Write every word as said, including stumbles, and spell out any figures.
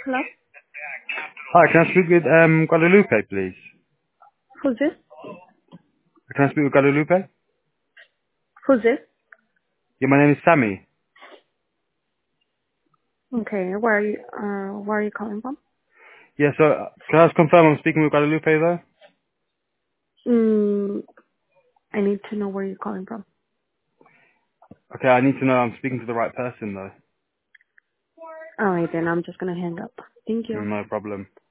Hello? Hi, can I speak with um, Guadalupe, please? Who's this? Can I speak with Guadalupe? Who's this? Yeah, my name is Sammy. Okay, where are you, uh, where are you calling from? Yeah, so uh, can I just confirm I'm speaking with Guadalupe though? Mm, I need to know where you're calling from. Okay, I need to know I'm speaking to the right person though. Alright then, I'm just gonna hang up. Thank you. No problem.